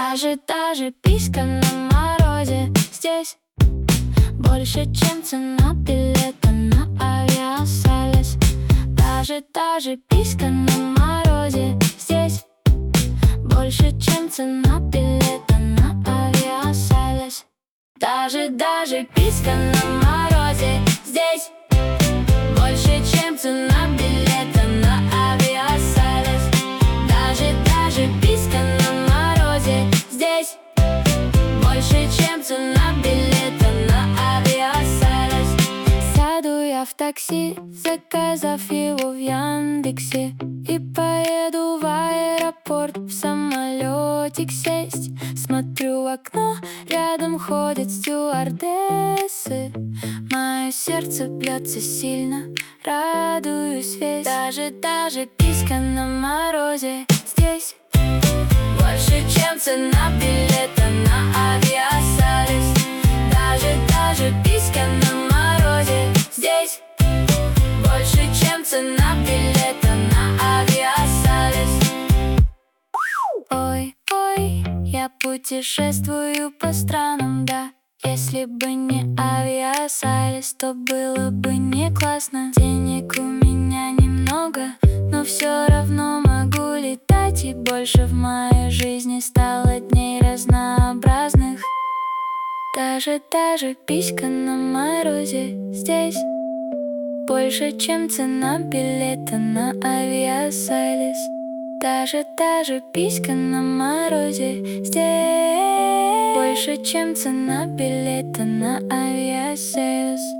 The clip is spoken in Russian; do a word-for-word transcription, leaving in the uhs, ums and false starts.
Даже, даже писька на морозе здесь больше, чем цена билета на авиасалис. Даже, даже писька на морозе здесь больше, чем цена билета на авиасалис. Даже, даже писька на морозе здесь больше, чем цена билета на авиасалис. Даже, даже писька на морозе здесь больше, чем цена билета на авиасалис. Сяду я в такси, заказав его в Яндексе, и поеду в аэропорт в самолетик сесть. Смотрю в окно, рядом ходят стюардессы. Мое сердце бьется сильно, радуюсь весь. Даже, даже писька на морозе здесь больше, чем цена билета на авиасалис. Даже, даже писька на морозе здесь больше, чем цена билета на авиасалис. Ой, ой, я путешествую по странам, да. Если бы не авиасалис, то было бы не классно. Денег у меня немного, но все равно могу летать. И больше в моей жизни стало дней разнообразных. Даже, даже писька на морозе здесь больше, чем цена билета на авиасалис. Даже, даже писька на морозе здесь больше, чем цена билета на авиасалис.